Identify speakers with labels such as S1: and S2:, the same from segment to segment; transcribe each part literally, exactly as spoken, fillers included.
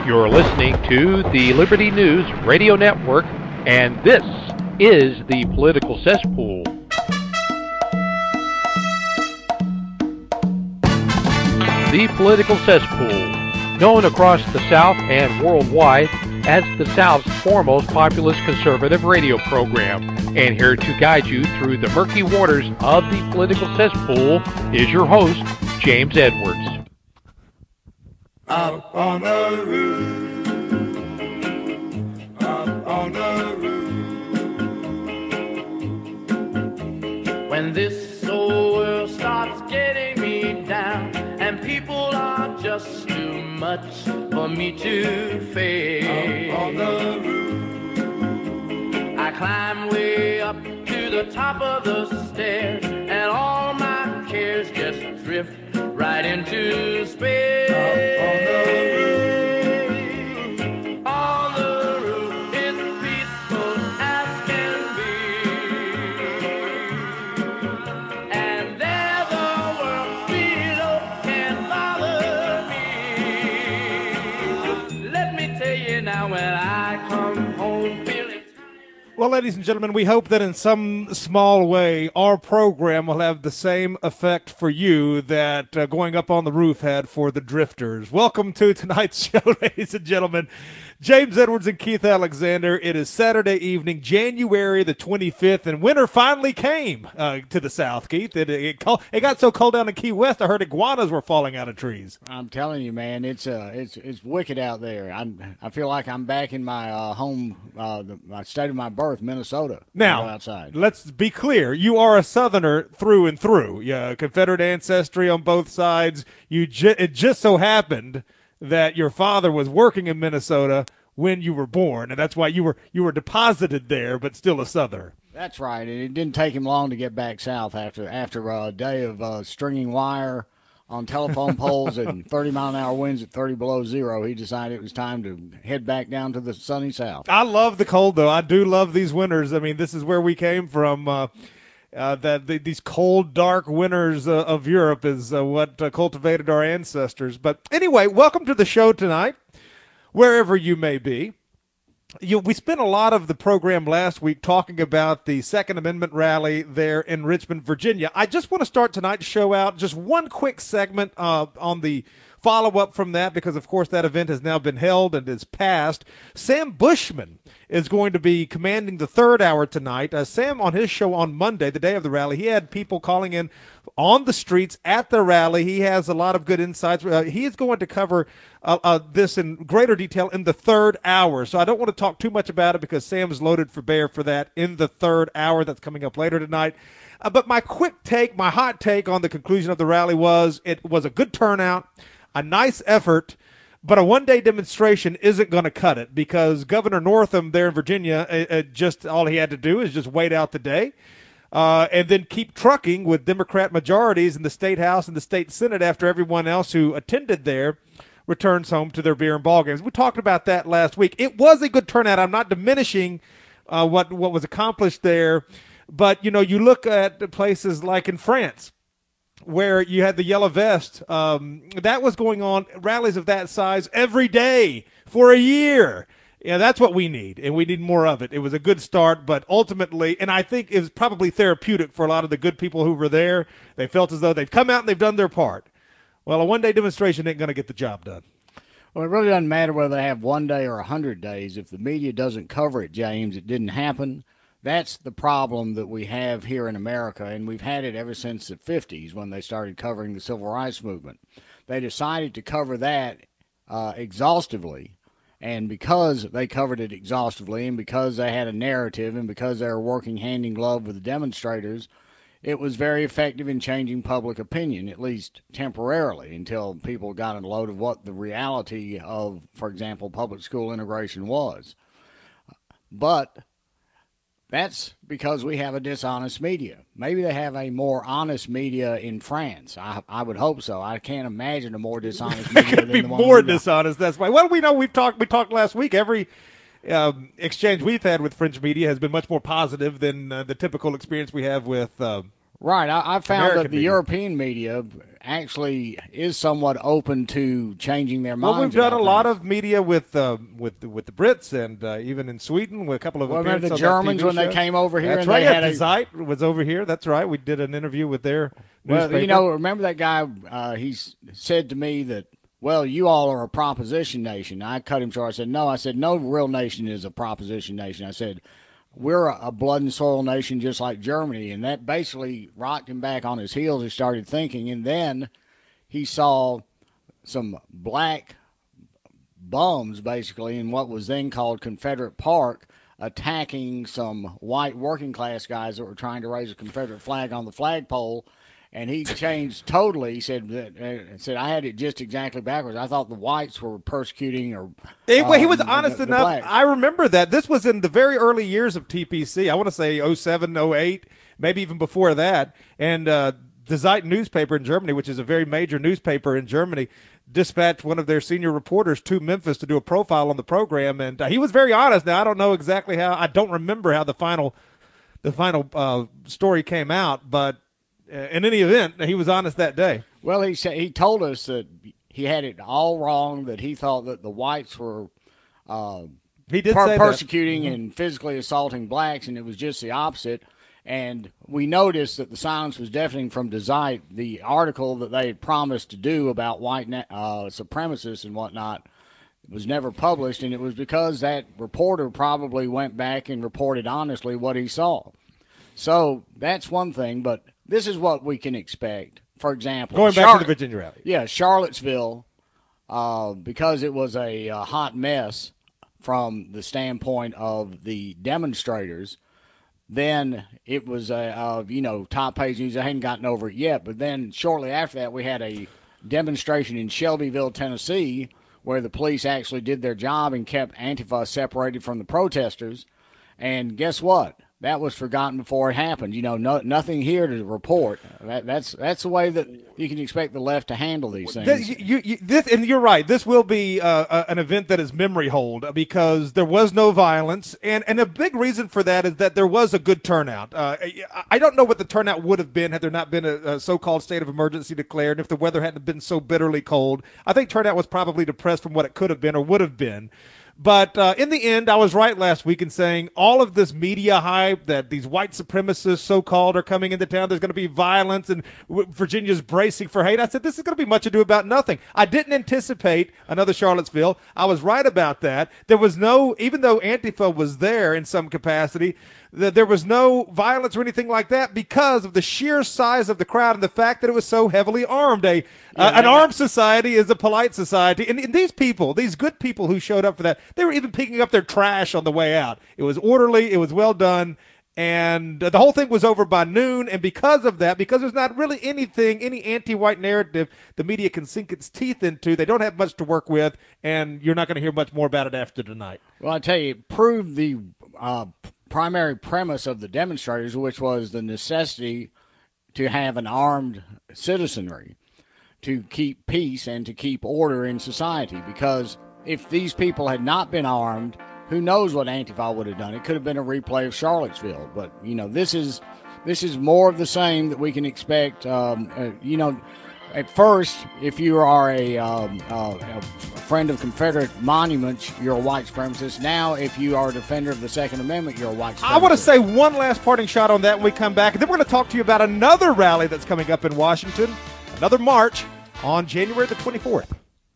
S1: You're listening to the Liberty News Radio Network, and this is the Political Cesspool. The Political Cesspool, known across the South and worldwide as the South's foremost populist conservative radio program. And here to guide you through the murky waters of the Political Cesspool is your host, James Edwards.
S2: Up on the roof, up on the roof. When this old world starts getting me down, and people are just too much for me to face. Up on the roof, I climb way up to the top of the stairs, and all my cares just drift right into space. Up on the roof, on the roof, it's peaceful as can be, and there the world below can bother me. Let me tell you now, when I come home feeling.
S3: Well, ladies and gentlemen, we hope that in some small way our program will have the same effect for you that uh, going up on the roof had for the drifters. Welcome to tonight's show, ladies and gentlemen. James Edwards and Keith Alexander. It is Saturday evening, January the twenty-fifth, and winter finally came uh, to the South, Keith. It, it, it got so cold down in Key West, I heard iguanas were falling out of trees.
S4: I'm telling you, man, it's uh, it's it's wicked out there. I I feel like I'm back in my uh, home, uh, the my state of my birth, Minnesota.
S3: Now,
S4: outside.
S3: Let's be clear. You are a Southerner through and through. Yeah, Confederate ancestry on both sides. You ju- it just so happened that your father was working in Minnesota when you were born, and that's why you were you were deposited there, but still a Southerner.
S4: That's right, and it didn't take him long to get back south after after a day of uh, stringing wire on telephone poles and thirty mile an hour winds at thirty below zero. He decided it was time to head back down to the sunny south.
S3: I love the cold, though. I do love these winters. I mean, this is where we came from. Uh, uh, that the, these cold, dark winters uh, of Europe is uh, what uh, cultivated our ancestors. But anyway, welcome to the show tonight, wherever you may be. You, we spent a lot of the program last week talking about the Second Amendment rally there in Richmond, Virginia. I just want to start tonight's show out just one quick segment uh, on the follow-up from that, because, of course, that event has now been held and is passed. Sam Bushman is going to be commanding the third hour tonight. Uh, Sam, on his show on Monday, the day of the rally, he had people calling in on the streets at the rally. He has a lot of good insights. Uh, he is going to cover uh, uh, this in greater detail in the third hour. So I don't want to talk too much about it because Sam is loaded for bear for that in the third hour. That's coming up later tonight. Uh, but my quick take, my hot take on the conclusion of the rally was it was a good turnout, a nice effort, but a one-day demonstration isn't going to cut it because Governor Northam there in Virginia, uh, uh, just all he had to do is just wait out the day uh, and then keep trucking with Democrat majorities in the State House and the State Senate after everyone else who attended there returns home to their beer and ball games. We talked about that last week. It was a good turnout. I'm not diminishing uh, what, what was accomplished there, but, you know, you look at places like in France, where you had the yellow vest, um, that was going on, rallies of that size every day for a year. Yeah, that's what we need, and we need more of it. It was a good start, but ultimately, and I think it was probably therapeutic for a lot of the good people who were there. They felt as though they've come out and they've done their part. Well, a one-day demonstration ain't going to get the job done.
S4: Well, it really doesn't matter whether they have one day or a hundred days. If the media doesn't cover it, James, it didn't happen. That's the problem that we have here in America, and we've had it ever since the fifties when they started covering the Civil Rights Movement. They decided to cover that uh, exhaustively, and because they covered it exhaustively and because they had a narrative and because they were working hand in glove with the demonstrators, it was very effective in changing public opinion, at least temporarily, until people got a load of what the reality of, for example, public school integration was. But that's because we have a dishonest media. Maybe they have a more honest media in France. I, I would hope so. I can't imagine a more dishonest media than
S3: be
S4: the one
S3: more
S4: we got.
S3: dishonest. That's why. Well, we know we've talked. We talked last week. Every um, exchange we've had with French media has been much more positive than uh, the typical experience we have with uh,
S4: Right. I, I found
S3: American
S4: that the
S3: media.
S4: European media actually is somewhat open to changing their minds.
S3: Well, we've done a
S4: about
S3: lot
S4: things.
S3: of media with uh, with with the Brits, and uh, even in Sweden with a couple of
S4: Well, remember
S3: appearances
S4: the
S3: on that
S4: Germans
S3: T V
S4: when they
S3: show.
S4: came over here
S3: That's
S4: and
S3: right.
S4: they
S3: Yeah,
S4: had a-
S3: Die Zeit was over here. That's right. We did an interview with their
S4: Well,
S3: newspaper.
S4: you know, remember that guy? Uh, he s- said to me that, well, you all are a proposition nation. I cut him short. I said, no. I said, no real nation is a proposition nation. I said, we're a, a blood and soil nation just like Germany. And that basically rocked him back on his heels. He started thinking. And then he saw some black bums, basically, in what was then called Confederate Park, attacking some white working class guys that were trying to raise a Confederate flag on the flagpole. And he changed totally. He said, that, uh, said I had it just exactly backwards. I thought the whites were persecuting or.
S3: Hey, well, he was
S4: um,
S3: honest
S4: the, the
S3: enough.
S4: blacks.
S3: I remember that. This was in the very early years of T P C. I want to say oh seven, oh eight, maybe even before that. And uh, the Zeit newspaper in Germany, which is a very major newspaper in Germany, dispatched one of their senior reporters to Memphis to do a profile on the program. And uh, he was very honest. Now, I don't know exactly how. I don't remember how the final, the final uh, story came out, but in any event, he was honest that day.
S4: Well, he said he told us that he had it all wrong. That he thought that the whites were uh,
S3: He did
S4: per-
S3: say
S4: persecuting
S3: that.
S4: and physically assaulting blacks, and it was just the opposite. And we noticed that the silence was deafening from Die Zeit. The article that they had promised to do about white na- uh, supremacists and whatnot was never published, and it was because that reporter probably went back and reported honestly what he saw. So that's one thing, but this is what we can expect. For example,
S3: Going back
S4: Char-
S3: to the Virginia rally.
S4: Yeah, Charlottesville, uh, because it was a uh, hot mess from the standpoint of the demonstrators, then it was a uh, you know top page news. I hadn't gotten over it yet, but then shortly after that, we had a demonstration in Shelbyville, Tennessee, where the police actually did their job and kept Antifa separated from the protesters. And guess what? That was forgotten before it happened. You know, no, nothing here to report. That, that's that's the way that you can expect the left to handle these things.
S3: This, you, you, this, and you're right. This will be uh, uh, an event that is memory hold because there was no violence, and and a big reason for that is that there was a good turnout. Uh, I don't know what the turnout would have been had there not been a, a so-called state of emergency declared, and if the weather hadn't been so bitterly cold. I think turnout was probably depressed from what it could have been or would have been. But uh, in the end, I was right last week in saying all of this media hype that these white supremacists, so-called, are coming into town. There's going to be violence and w- Virginia's bracing for hate. I said, this is going to be much ado about nothing. I didn't anticipate another Charlottesville. I was right about that. There was no, even though Antifa was there in some capacity, that there was no violence or anything like that because of the sheer size of the crowd and the fact that it was so heavily armed. A uh, an armed society is a polite society, and, and these people, these good people who showed up for that, they were even picking up their trash on the way out. It was orderly, it was well done, and uh, the whole thing was over by noon. And because of that, because there's not really anything, any anti-white narrative the media can sink its teeth into, they don't have much to work with, and you're not going to hear much more about it after tonight.
S4: Well, I tell you, it proved the uh, primary premise of the demonstrators, which was the necessity to have an armed citizenry to keep peace and to keep order in society. Because if these people had not been armed, who knows what Antifa would have done? It could have been a replay of Charlottesville. But, you know, this is this is more of the same that we can expect. Um, uh, you know, at first, if you are a, um, uh, a friend of Confederate monuments, you're a white supremacist. Now, if you are a defender of the Second Amendment, you're a white supremacist.
S3: I want to say one last parting shot on that when we come back. And then we're going to talk to you about another rally that's coming up in Washington, another march on January the twenty-fourth.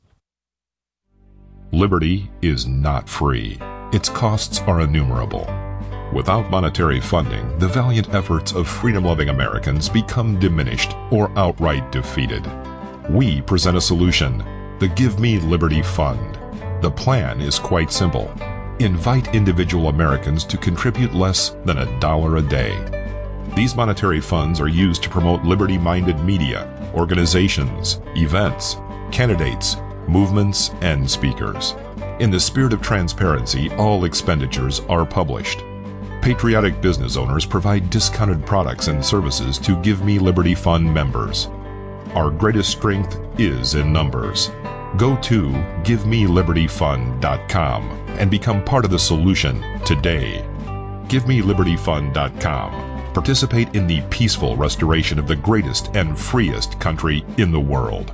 S5: Liberty is not free. Its costs are innumerable. Without monetary funding, the valiant efforts of freedom-loving Americans become diminished or outright defeated. We present a solution, the Give Me Liberty Fund. The plan is quite simple. Invite individual Americans to contribute less than a dollar a day. These monetary funds are used to promote liberty-minded media, organizations, events, candidates, movements, and speakers. In the spirit of transparency, all expenditures are published. Patriotic business owners provide discounted products and services to Give Me Liberty Fund members. Our greatest strength is in numbers. Go to give me liberty fund dot com and become part of the solution today. give me liberty fund dot com. Participate in the peaceful restoration of the greatest and freest country in the world.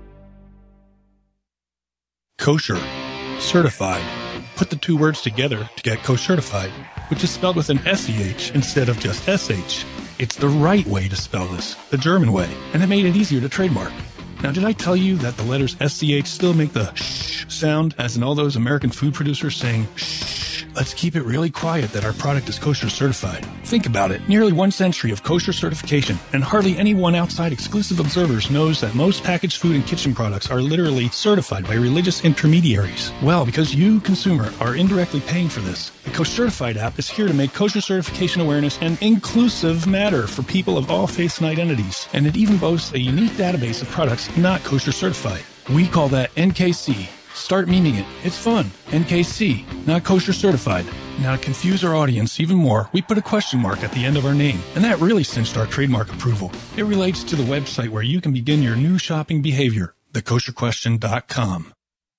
S6: Kosher. Certified. Put the two words together to get kosher-certified, which is spelled with an S E H instead of just S H. It's the right way to spell this, the German way, and it made it easier to trademark. Now, did I tell you that the letters S C H still make the shh sound, as in all those American food producers saying shh? Let's keep it really quiet that our product is kosher certified. Think about it. Nearly one century of kosher certification, and hardly anyone outside exclusive observers knows that most packaged food and kitchen products are literally certified by religious intermediaries. Well, because you, consumer, are indirectly paying for this, the Kosher Certified app is here to make kosher certification awareness an inclusive matter for people of all faiths and identities, and it even boasts a unique database of products not kosher certified. We call that N K C. Start memeing it. It's fun. N K C, not kosher certified. Now, to confuse our audience even more, we put a question mark at the end of our name, and that really cinched our trademark approval. It relates to the website where you can begin your new shopping behavior, the kosher question dot com.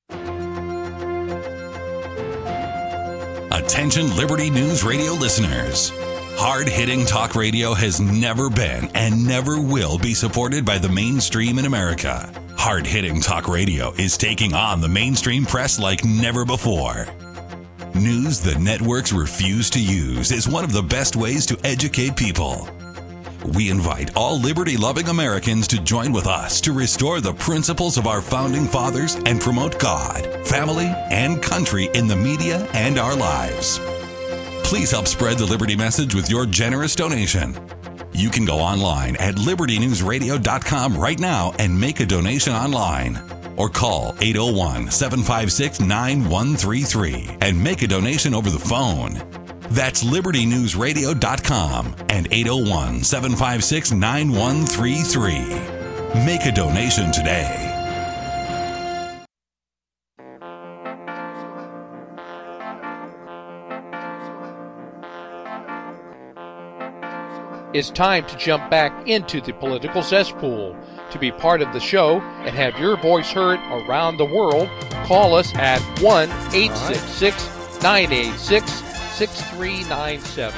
S7: Attention Liberty News Radio listeners. Hard-hitting talk radio has never been and never will be supported by the mainstream in America. Hard-hitting talk radio is taking on the mainstream press like never before. News the networks refuse to use is one of the best ways to educate people. We invite all liberty-loving Americans to join with us to restore the principles of our founding fathers and promote God, family, and country in the media and our lives. Please help spread the Liberty message with your generous donation. You can go online at liberty news radio dot com right now and make a donation online. Or call eight oh one, seven five six, nine one three three and make a donation over the phone. That's liberty news radio dot com and eight oh one, seven five six, nine one three three. Make a donation today.
S1: It's time to jump back into the political cesspool. To be part of the show and have your voice heard around the world, call us at one eight six six, nine eight six, six three nine seven.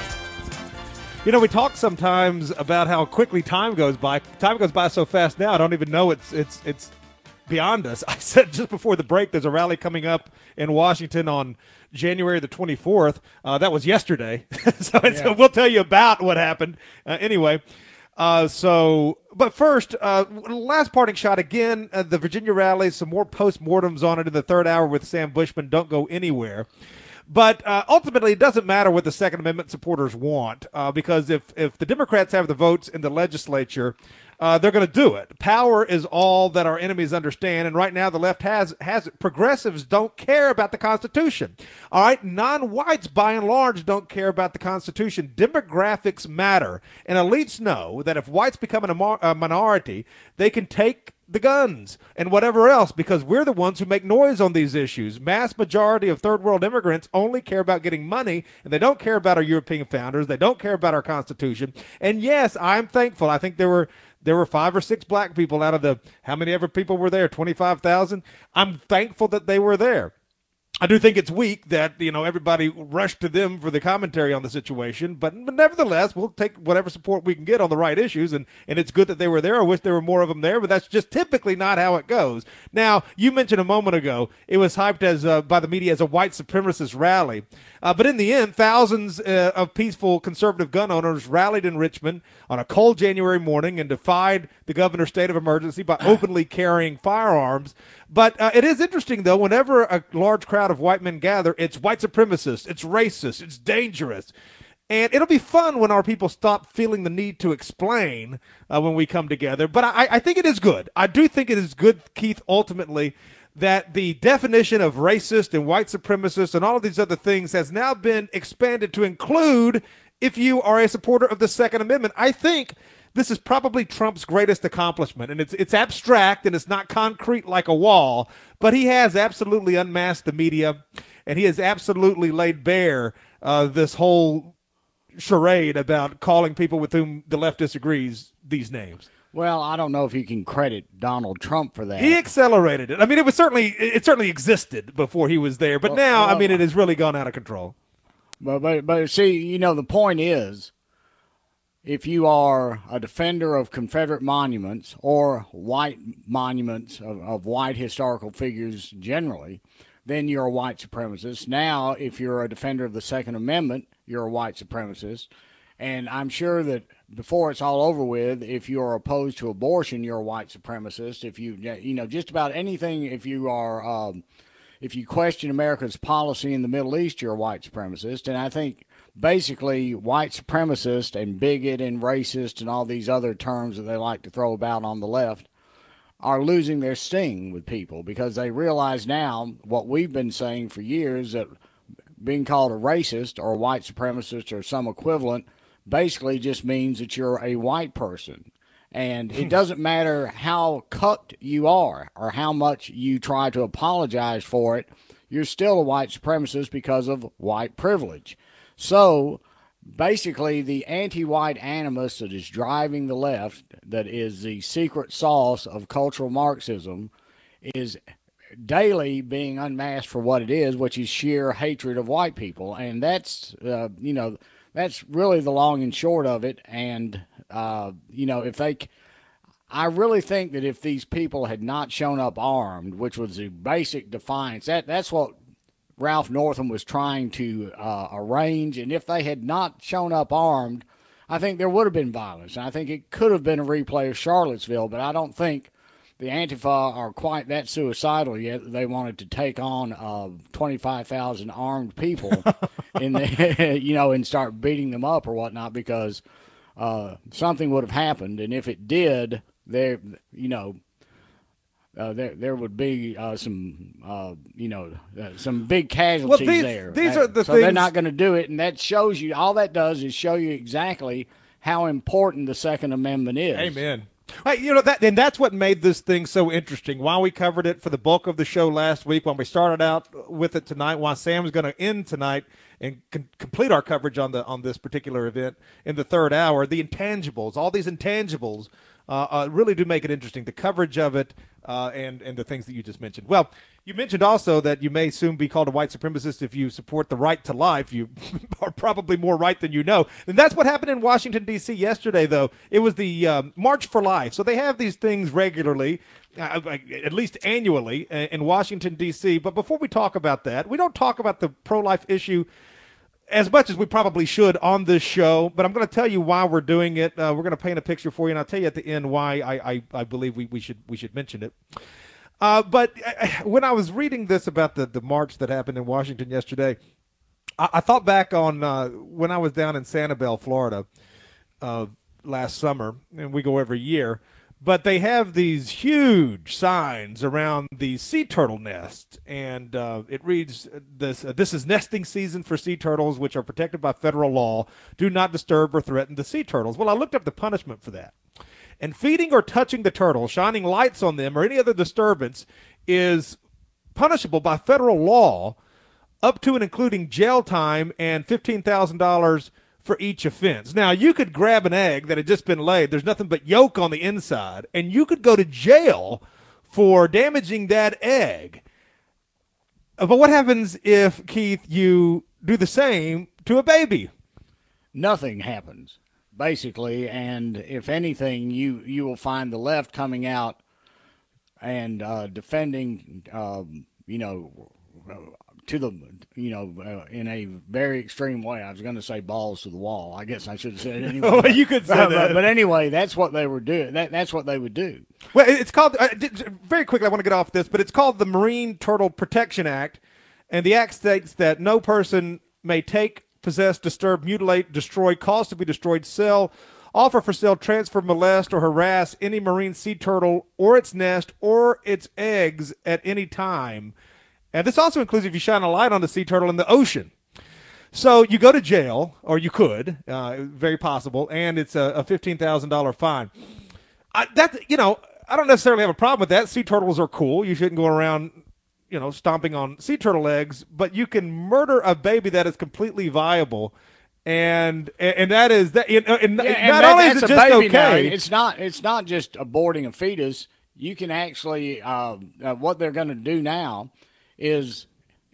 S3: You know, we talk sometimes about how quickly time goes by. Time goes by so fast now, I don't even know it's it's it's beyond us. I said just before the break, there's a rally coming up in Washington on January the twenty-fourth. Uh, that was yesterday. so it's, yeah. We'll tell you about what happened. Uh, anyway, uh, so, but first, uh, last parting shot again, uh, the Virginia rally, some more post-mortems on it in the third hour with Sam Bushman. Don't go anywhere. But uh, ultimately, it doesn't matter what the Second Amendment supporters want, uh, because if, if the Democrats have the votes in the legislature, uh, they're going to do it. Power is all that our enemies understand, and right now the left has has it. Progressives don't care about the Constitution. All right, non-whites, by and large, don't care about the Constitution. Demographics matter, and elites know that if whites become a, a minority, they can take the guns and whatever else, because we're the ones who make noise on these issues. Mass majority of third world immigrants only care about getting money, and they don't care about our European founders. They don't care about our Constitution. And yes, I'm thankful. I think there were there were five or six black people out of the, how many ever people were there? twenty-five thousand. I'm thankful that they were there. I do think it's weak that, you know, everybody rushed to them for the commentary on the situation, but, but nevertheless, we'll take whatever support we can get on the right issues, and, and it's good that they were there. I wish there were more of them there, but that's just typically not how it goes. Now, you mentioned a moment ago, it was hyped as uh, by the media as a white supremacist rally, uh, but in the end, thousands uh, of peaceful conservative gun owners rallied in Richmond on a cold January morning and defied the governor's state of emergency by openly carrying firearms. But uh, it is interesting, though, whenever a large crowd of white men gather, it's white supremacist, it's racist, it's dangerous. And it'll be fun when our people stop feeling the need to explain uh, when we come together. But I, I think it is good. I do think it is good, Keith, ultimately, that the definition of racist and white supremacist and all of these other things has now been expanded to include if you are a supporter of the Second Amendment. I think this is probably Trump's greatest accomplishment, and it's it's abstract and it's not concrete like a wall, but he has absolutely unmasked the media, and he has absolutely laid bare uh, this whole charade about calling people with whom the left disagrees these names.
S4: Well, I don't know if you can credit Donald Trump for that.
S3: He accelerated it. I mean, it was certainly it certainly existed before he was there, but well, now, well, I mean, it has really gone out of control.
S4: But, but, but see, you know, the point is, if you are a defender of Confederate monuments or white monuments of, of white historical figures generally, then you're a white supremacist. Now, if you're a defender of the Second Amendment, you're a white supremacist. And I'm sure that before it's all over with, if you're opposed to abortion, you're a white supremacist. If you, you know, just about anything, if you are, um, if you question America's policy in the Middle East, you're a white supremacist. And I think basically white supremacist and bigot and racist and all these other terms that they like to throw about on the left are losing their sting with people, because they realize now what we've been saying for years, that being called a racist or a white supremacist or some equivalent basically just means that you're a white person. And it doesn't matter how cucked you are or how much you try to apologize for it, you're still a white supremacist because of white privilege. So basically the anti-white animus that is driving the left, that is the secret sauce of cultural Marxism, is daily being unmasked for what it is, which is sheer hatred of white people. And that's, uh, you know, that's really the long and short of it. And, uh, you know, if they, I really think that if these people had not shown up armed, which was the basic defiance, that that's what Ralph Northam was trying to uh, arrange. And if they had not shown up armed, I think there would have been violence. And I think it could have been a replay of Charlottesville, but I don't think the Antifa are quite that suicidal yet that they wanted to take on uh, twenty-five thousand armed people in the, you know, and start beating them up or whatnot, because uh, something would have happened. And if it did, there, you know, uh, there there would be uh, some, uh, you know, uh, some big casualties
S3: well, these,
S4: there.
S3: These
S4: that,
S3: are the
S4: so
S3: things.
S4: they're not going to do it, and that shows you. All that does is show you exactly how important the Second Amendment is.
S3: Amen. Hey, you know that, and that's what made this thing so interesting. While we covered it for the bulk of the show last week, when we started out with it tonight, while Sam's going to end tonight and con- complete our coverage on the on this particular event in the third hour, the intangibles, all these intangibles, uh, uh, really do make it interesting. The coverage of it, uh, and and the things that you just mentioned. Well, you mentioned also that you may soon be called a white supremacist if you support the right to life. You are probably more right than you know. And that's what happened in Washington, D C yesterday, though. It was the um, March for Life. So they have these things regularly, uh, at least annually, in Washington, D C. But before we talk about that, we don't talk about the pro-life issue as much as we probably should on this show, but I'm going to tell you why we're doing it. Uh, we're going to paint a picture for you, and I'll tell you at the end why I, I, I believe we, we should we should mention it. Uh, but when I was reading this about the, the march that happened in Washington yesterday, I, I thought back on uh, when I was down in Sanibel, Florida, uh, last summer, and we go every year. But they have these huge signs around the sea turtle nest, and uh, it reads, this, uh, this is nesting season for sea turtles, which are protected by federal law. Do not disturb or threaten the sea turtles. Well, I looked up the punishment for that. And feeding or touching the turtle, shining lights on them, or any other disturbance is punishable by federal law up to and including jail time and fifteen thousand dollars for each offense. Now, you could grab an egg that had just been laid. There's nothing but yolk on the inside, and you could go to jail for damaging that egg. But what happens if, Keith, you do the same to a baby?
S4: Nothing happens, basically, and if anything, you, you will find the left coming out and uh, defending, um, you know, to the, you know, uh, in a very extreme way. I was going to say balls to the wall. I guess I should have said it anyway.
S3: Oh, you could say
S4: but,
S3: that.
S4: But, but anyway, that's what they were doing. That, that's what they would do.
S3: Well, it's called, uh, very quickly, I want to get off this, but it's called the Marine Turtle Protection Act, and the act states that no person may take, possess, disturb, mutilate, destroy, cause to be destroyed, sell, offer for sale, transfer, molest, or harass any marine sea turtle or its nest or its eggs at any time. And this also includes if you shine a light on the sea turtle in the ocean. So you go to jail, or you could, uh, very possible, and it's a, a fifteen thousand dollars fine. I, that, you know, I don't necessarily have a problem with that. Sea turtles are cool. You shouldn't go around, you know, stomping on sea turtle eggs, but you can murder a baby that is completely viable. And and that is that. And, and
S4: Yeah,
S3: not
S4: and
S3: only
S4: that-
S3: is it
S4: that's a
S3: just
S4: baby now.
S3: okay,
S4: It's not. It's not just aborting a fetus. You can actually. Uh, uh, what they're going to do now is,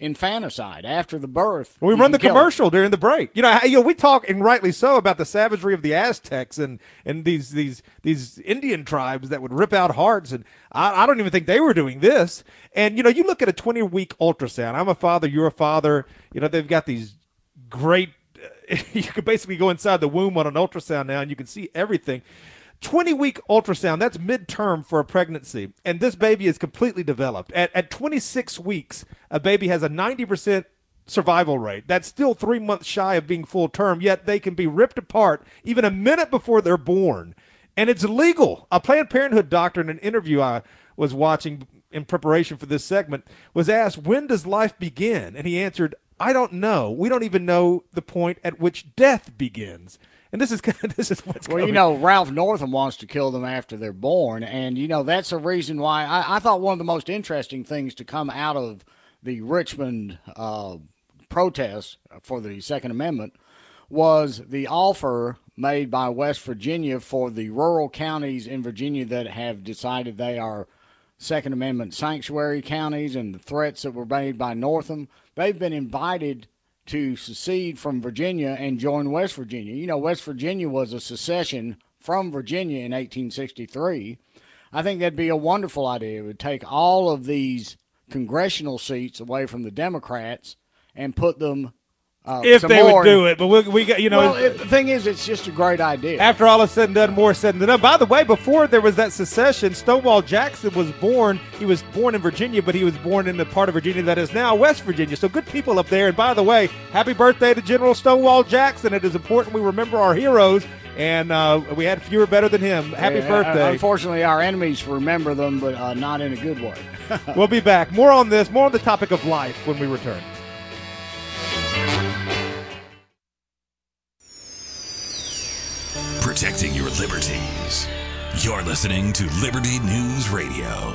S4: infanticide after the birth.
S3: We run the commercial it. during the break. You know, you know, we talk, and rightly so, about the savagery of the Aztecs and, and these these these Indian tribes that would rip out hearts, and I, I don't even think they were doing this. And you know, you look at a twenty-week ultrasound. I'm a father. You're a father. You know, they've got these great. Uh, you could basically go inside the womb on an ultrasound now, and you can see everything. twenty-week ultrasound, that's midterm for a pregnancy, and this baby is completely developed. At, at twenty-six weeks, a baby has a ninety percent survival rate. That's still three months shy of being full term, yet they can be ripped apart even a minute before they're born, and it's legal. A Planned Parenthood doctor in an interview I was watching in preparation for this segment was asked, when does life begin? And he answered, I don't know. We don't even know the point at which death begins. And this is this is what's
S4: well,
S3: coming.
S4: You know, Ralph Northam wants to kill them after they're born, and you know that's a reason why I, I thought one of the most interesting things to come out of the Richmond uh, protests for the Second Amendment was the offer made by West Virginia for the rural counties in Virginia that have decided they are Second Amendment sanctuary counties, and the threats that were made by Northam. They've been invited to secede from Virginia and join West Virginia. You know, West Virginia was a secession from Virginia in eighteen sixty-three. I think that'd be a wonderful idea. It would take all of these congressional seats away from the Democrats and put them uh,
S3: if they
S4: more
S3: would do it. But we, we got, you know.
S4: Well, it, the thing is, it's just a great idea.
S3: After all is said and done, more said than done. By the way, before there was that secession, Stonewall Jackson was born. He was born in Virginia, but he was born in the part of Virginia that is now West Virginia. So good people up there. And by the way, happy birthday to General Stonewall Jackson. It is important we remember our heroes. And uh, we had fewer better than him. Happy
S4: yeah,
S3: birthday.
S4: Unfortunately, our enemies remember them, but uh, not in a good way.
S3: We'll be back. More on this, more on the topic of life when we return.
S7: Protecting your liberties. You're listening to Liberty News Radio.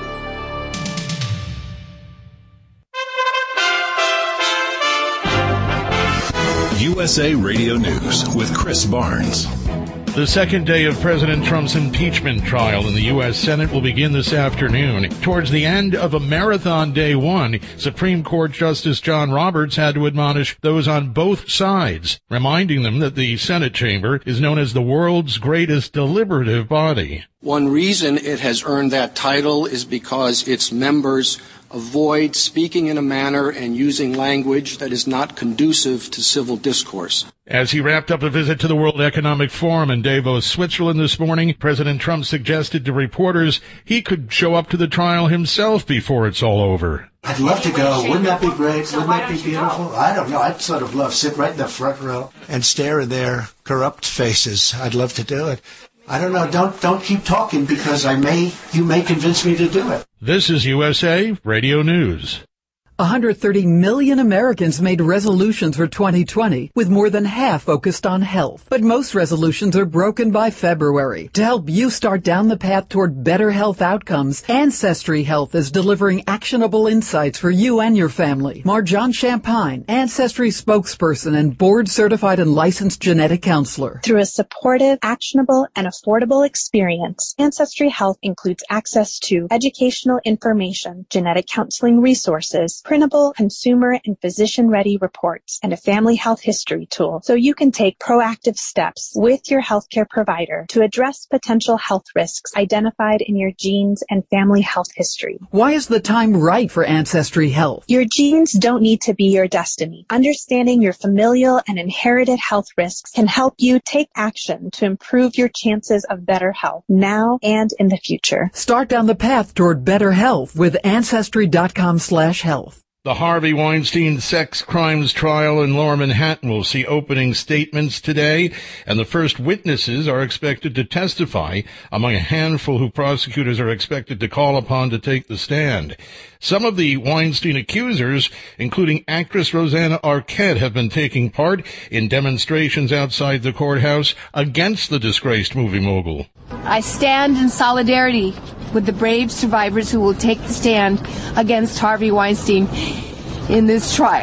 S8: U S A Radio News with Chris Barnes.
S9: The second day of President Trump's impeachment trial in the U S Senate will begin this afternoon. Towards the end of a marathon day one, Supreme Court Justice John Roberts had to admonish those on both sides, reminding them that the Senate chamber is known as the world's greatest deliberative body.
S10: One reason it has earned that title is because its members avoid speaking in a manner and using language that is not conducive to civil discourse.
S9: As he wrapped up a visit to the World Economic Forum in Davos, Switzerland this morning, President Trump suggested to reporters he could show up to the trial himself before it's all over.
S11: I'd love to go. Wouldn't that be great? Wouldn't that be beautiful? I don't know. I'd sort of love to sit right in the front row and stare at their corrupt faces. I'd love to do it. I don't know. Don't don't keep talking because I may you may convince me to do it.
S9: This is U S A Radio News.
S12: one hundred thirty million Americans made resolutions for twenty twenty, with more than half focused on health. But most resolutions are broken by February. To help you start down the path toward better health outcomes, Ancestry Health is delivering actionable insights for you and your family. Marjan Champagne, Ancestry spokesperson and board-certified and licensed genetic counselor.
S13: Through a supportive, actionable, and affordable experience, Ancestry Health includes access to educational information, genetic counseling resources, printable, consumer, and physician-ready reports, and a family health history tool, so you can take proactive steps with your healthcare provider to address potential health risks identified in your genes and family health history.
S12: Why is the time right for Ancestry Health?
S13: Your genes don't need to be your destiny. Understanding your familial and inherited health risks can help you take action to improve your chances of better health now and in the future.
S12: Start down the path toward better health with Ancestry dot com slash health.
S9: The Harvey Weinstein sex crimes trial in Lower Manhattan will see opening statements today, and the first witnesses are expected to testify, among a handful who prosecutors are expected to call upon to take the stand. Some of the Weinstein accusers, including actress Rosanna Arquette, have been taking part in demonstrations outside the courthouse against the disgraced movie mogul.
S14: I stand in solidarity with the brave survivors who will take the stand against Harvey Weinstein in this trial.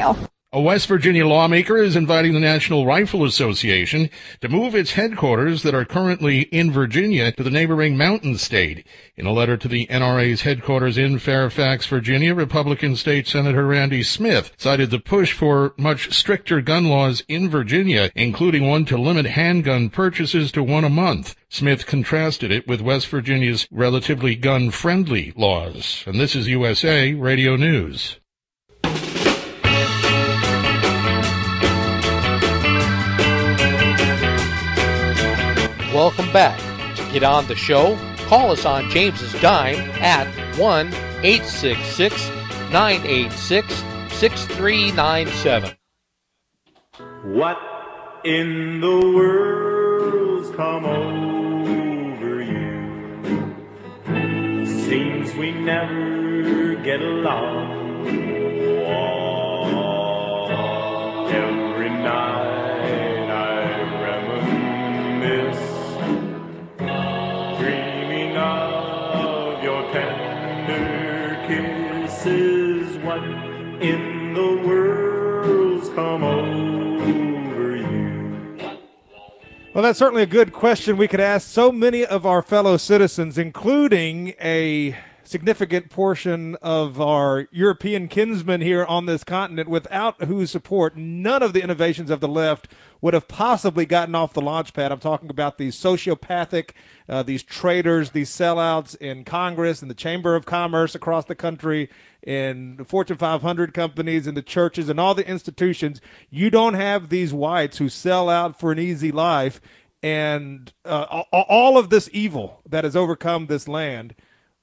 S9: A West Virginia lawmaker is inviting the National Rifle Association to move its headquarters that are currently in Virginia to the neighboring mountain state. In a letter to the N R A's headquarters in Fairfax, Virginia, Republican State Senator Randy Smith cited the push for much stricter gun laws in Virginia, including one to limit handgun purchases to one a month. Smith contrasted it with West Virginia's relatively gun-friendly laws. And this is U S A Radio News.
S1: Welcome back. To get on the show, call us on James's Dime at one eight six six, nine eight six, six three nine seven.
S15: What in the world's come over you? Seems we never get along. Oh, every night I reminisce, dreaming of your tender kisses. What in the world's come over you?
S3: Well, that's certainly a good question we could ask so many of our fellow citizens, including a significant portion of our European kinsmen here on this continent, without whose support none of the innovations of the left would have possibly gotten off the launch pad. I'm talking about these sociopathic, uh, these traitors, these sellouts in Congress, in the Chamber of Commerce across the country, in the Fortune five hundred companies, in the churches, and all the institutions. You don't have these whites who sell out for an easy life, and uh, all of this evil that has overcome this land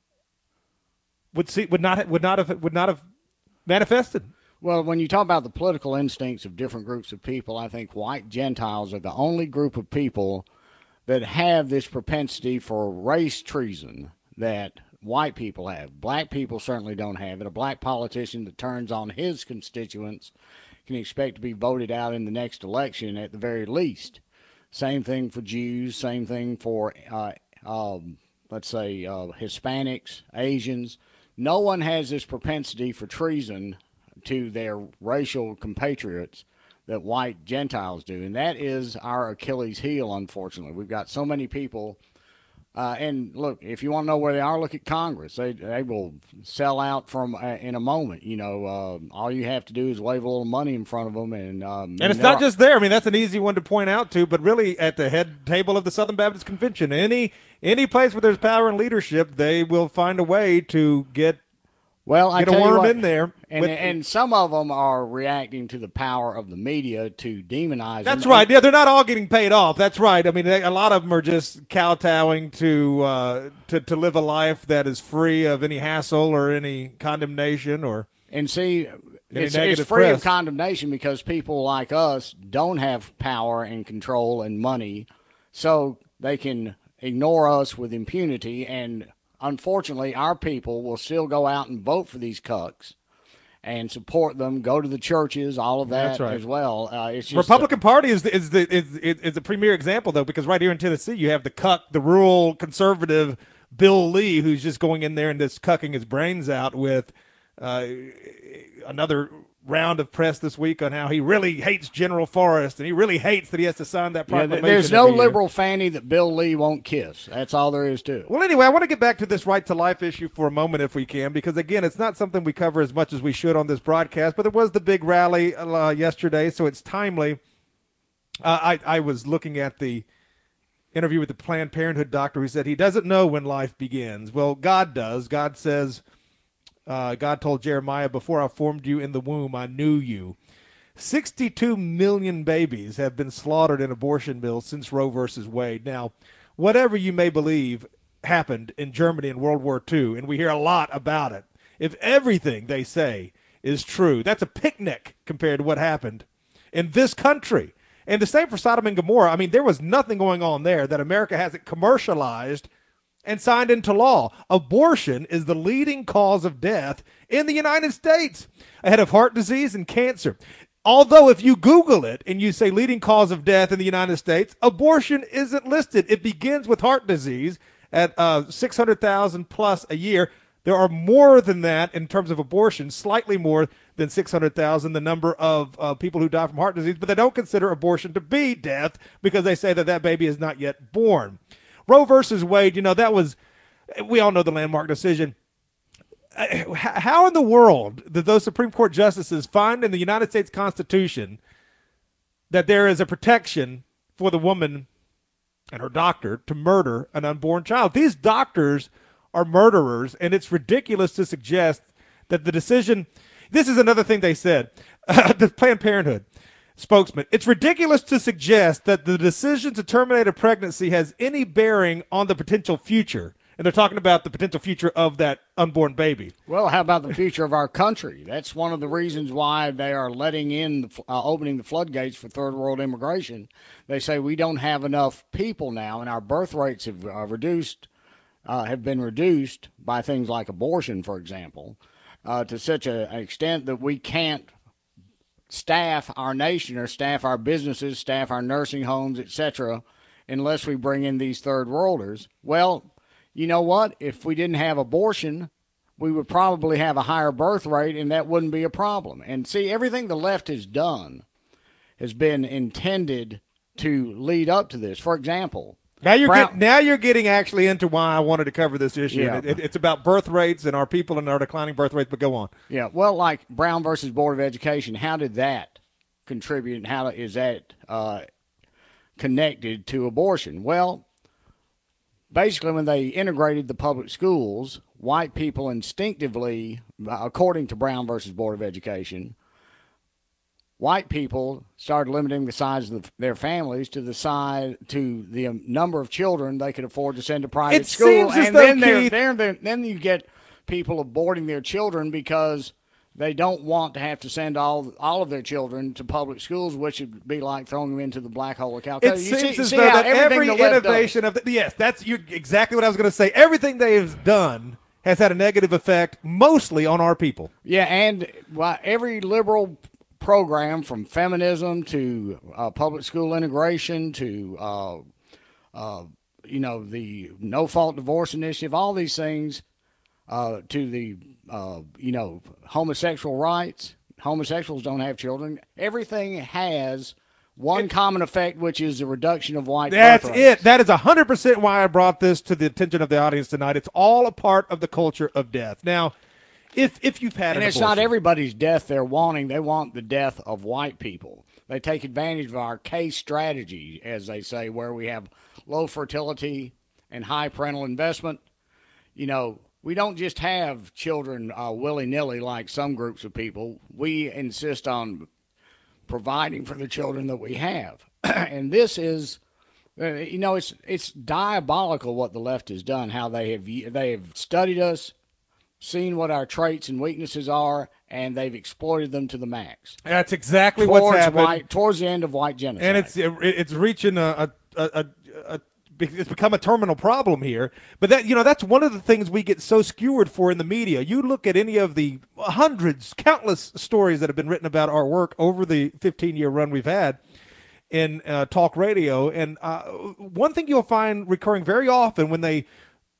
S3: would see would not would not have would not have manifested.
S4: Well, when you talk about the political instincts of different groups of people, I think white Gentiles are the only group of people that have this propensity for race treason that white people have. Black people certainly don't have it. A black politician that turns on his constituents can expect to be voted out in the next election at the very least. Same thing for Jews, same thing for, uh, um, let's say, uh, Hispanics, Asians. No one has this propensity for treason to their racial compatriots that white Gentiles do, and that is our Achilles heel, unfortunately. We've got so many people, uh, and look, if you want to know where they are, look at Congress. They they will sell out from uh, in a moment. You know, uh, all you have to do is wave a little money in front of them, and um,
S3: and it's not just there. I mean, that's an easy one to point out to, but really at the head table of the Southern Baptist Convention, any any place where there's power and leadership, they will find a way to get.
S4: Well, I
S3: get a
S4: tell you
S3: worm
S4: what,
S3: in there,
S4: and,
S3: with,
S4: and some of them are reacting to the power of the media to demonize.
S3: That's
S4: them.
S3: right. Yeah, they're not all getting paid off. That's right. I mean, they, a lot of them are just kowtowing to uh, to to live a life that is free of any hassle or any condemnation or.
S4: And see,
S3: any
S4: it's,
S3: negative
S4: it's free
S3: press.
S4: of condemnation because people like us don't have power and control and money, so they can ignore us with impunity. And unfortunately, our people will still go out and vote for these cucks and support them, go to the churches, all of that
S3: That's right.
S4: as well. Uh, it's just
S3: Republican Party is the, is the is is a premier example though, because right here in Tennessee you have the cuck, the rural conservative Bill Lee, who's just going in there and just cucking his brains out with uh, another round of press this week on how he really hates General Forrest and he really hates that he has to sign that
S4: Yeah,
S3: proclamation.
S4: there's no
S3: every year.
S4: liberal fanny that Bill Lee won't kiss. That's all there is to it.
S3: Well, anyway, I want to get back to this right to life issue for a moment if we can, because, again, it's not something we cover as much as we should on this broadcast, but there was the big rally uh, yesterday, so it's timely. Uh, I, I was looking at the interview with the Planned Parenthood doctor who said he doesn't know when life begins. Well, God does. God says, uh, God told Jeremiah, before I formed you in the womb, I knew you. sixty-two million babies have been slaughtered in abortion mills since Roe versus Wade. Now, whatever you may believe happened in Germany in World War Two, and we hear a lot about it, if everything they say is true, that's a picnic compared to what happened in this country. And the same for Sodom and Gomorrah. I mean, there was nothing going on there that America hasn't commercialized and signed into law. Abortion is the leading cause of death in the United States, ahead of heart disease and cancer. Although if you Google it and you say leading cause of death in the United States, abortion isn't listed. It begins with heart disease at uh, six hundred thousand plus a year. There are more than that in terms of abortion, slightly more than six hundred thousand, the number of uh, people who die from heart disease, but they don't consider abortion to be death because they say that that baby is not yet born. Roe versus Wade, you know, that was, we all know the landmark decision. How in the world did those Supreme Court justices find in the United States Constitution that there is a protection for the woman and her doctor to murder an unborn child? These doctors are murderers, and it's ridiculous to suggest that the decision, this is another thing they said, uh, the Planned Parenthood spokesman, it's ridiculous to suggest that the decision to terminate a pregnancy has any bearing on the potential future. And they're talking about the potential future of that unborn baby.
S4: Well, how about the future of our country? That's one of the reasons why they are letting in, the, uh, opening the floodgates for third world immigration. They say we don't have enough people now, and our birth rates have uh, reduced, uh, have been reduced by things like abortion, for example, uh, to such a, an extent that we can't staff our nation or staff our businesses, staff our nursing homes, et cetera, unless we bring in these third worlders. Well, you know what? If we didn't have abortion, we would probably have a higher birth rate, and that wouldn't be a problem. And see, everything the left has done has been intended to lead up to this. For example,
S3: now you're
S4: Brown,
S3: get, now you're getting actually into why I wanted to cover this issue.
S4: Yeah.
S3: It, it, it's about birth rates and our people and our declining birth rates. But go on.
S4: Yeah, well, like Brown versus Board of Education, how did that contribute, and how is that uh, connected to abortion? Well, basically, when they integrated the public schools, white people instinctively, according to Brown versus Board of Education, white people started limiting the size of the, their families to the size to the number of children they could afford to send to private
S3: it
S4: school,
S3: seems as
S4: and
S3: though,
S4: then they're,
S3: Keith,
S4: they're, they're, then you get people aborting their children because they don't want to have to send all all of their children to public schools, which would be like throwing them into the black hole of Calcutta.
S3: It
S4: you
S3: seems
S4: see,
S3: as
S4: see
S3: though
S4: how
S3: that
S4: everything
S3: every
S4: the left
S3: innovation
S4: does.
S3: of the, yes, that's you exactly what I was going to say. Everything they have done has had a negative effect, mostly on our people.
S4: Yeah, and well, every liberal program, from feminism to uh, public school integration to uh, uh, you know the no fault divorce initiative, all these things, uh, to the uh, you know homosexual rights. Homosexuals don't have children. Everything has one it, common effect, which is the reduction of white
S3: That's
S4: birth rates.
S3: it. That is one hundred percent why I brought this to the attention of the audience tonight. It's all a part of the culture of death. Now, if if you've had
S4: and
S3: an
S4: it's
S3: abortion,
S4: not everybody's death they're wanting. They want the death of white people. They take advantage of our case strategy, as they say, where we have low fertility and high parental investment. You know, we don't just have children uh, willy-nilly like some groups of people. We insist on providing for the children that we have. And this is, uh, you know, it's it's diabolical what the left has done, how they have they have studied us, seen what our traits and weaknesses are, and they've exploited them to the max.
S3: That's exactly
S4: towards
S3: what's happened.
S4: White, towards the end of white genocide.
S3: And it's it's reaching a, a, a, a it's become a terminal problem here. But that you know that's one of the things we get so skewered for in the media. You look at any of the hundreds, countless stories that have been written about our work over the fifteen-year run we've had in uh, talk radio, and uh, one thing you'll find recurring very often when they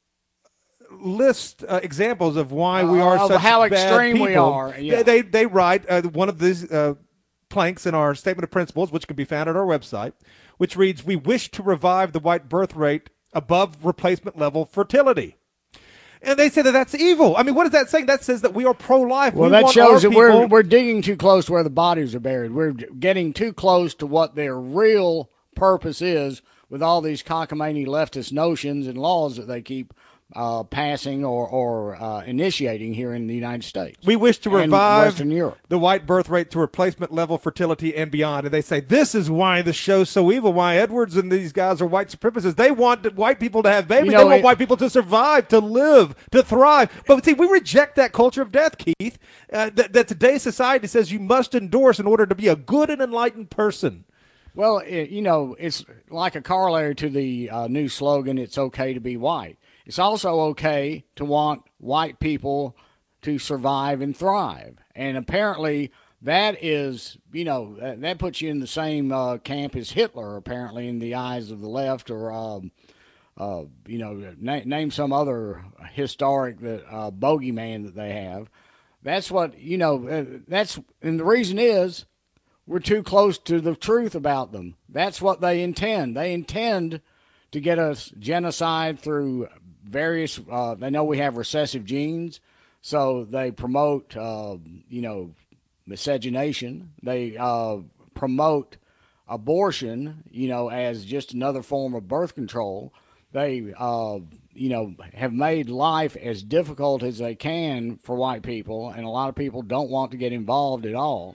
S3: list uh, examples of why we are
S4: uh,
S3: such
S4: how
S3: bad
S4: extreme
S3: people,
S4: we are. Yeah.
S3: They, they they write uh, one of these uh, planks in our statement of principles, which can be found at our website, which reads, "We wish to revive the white birth rate above replacement level fertility." And they say that that's evil. I mean, what is that saying? That says that we are pro-life.
S4: Well,
S3: we
S4: that
S3: want
S4: shows
S3: our
S4: that we're
S3: people-
S4: we're digging too close to where the bodies are buried. We're getting too close to what their real purpose is with all these cockamamie leftist notions and laws that they keep uh, passing or, or uh, initiating here in the United States.
S3: We wish to
S4: and
S3: revive
S4: Western Europe.
S3: the white birth rate to replacement level fertility and beyond. And they say this is why the show's so evil, why Edwards and these guys are white supremacists. They want white people to have babies.
S4: You know,
S3: they want
S4: it-
S3: white people to survive, to live, to thrive. But see, we reject that culture of death, Keith, uh, that, that today's society says you must endorse in order to be a good and enlightened person.
S4: Well, it, you know, it's like a corollary to the uh, new slogan, "It's okay to be white." It's also okay to want white people to survive and thrive. And apparently that is, you know, that, that puts you in the same uh, camp as Hitler, apparently, in the eyes of the left, or um, uh, you know, na- name some other historic that uh, bogeyman that they have. That's what, you know, uh, that's, and the reason is we're too close to the truth about them. That's what they intend. They intend to get us genocide through various, uh, they know we have recessive genes, so they promote, uh, you know, miscegenation. They uh, promote abortion, you know, as just another form of birth control. They, uh, you know, have made life as difficult as they can for white people, and a lot of people don't want to get involved at all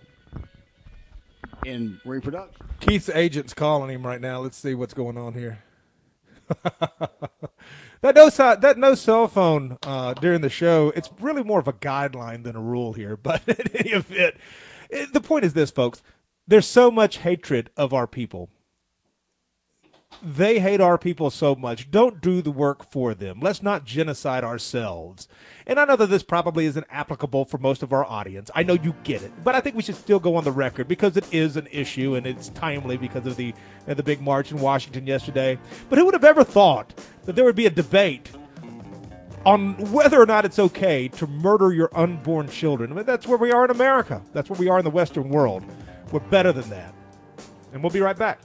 S4: in reproduction.
S3: Keith's agent's calling him right now. Let's see what's going on here. that no that no cell phone uh, during the show. It's really more of a guideline than a rule here. But in any event, it, the point is this, folks. There's so much hatred of our people. They hate our people so much. Don't do the work for them. Let's not genocide ourselves. And I know that this probably isn't applicable for most of our audience. I know you get it. But I think we should still go on the record because it is an issue and it's timely because of the, uh, the big march in Washington yesterday. But who would have ever thought that there would be a debate on whether or not it's okay to murder your unborn children? I mean, that's where we are in America. That's where we are in the Western world. We're better than that. And we'll be right back.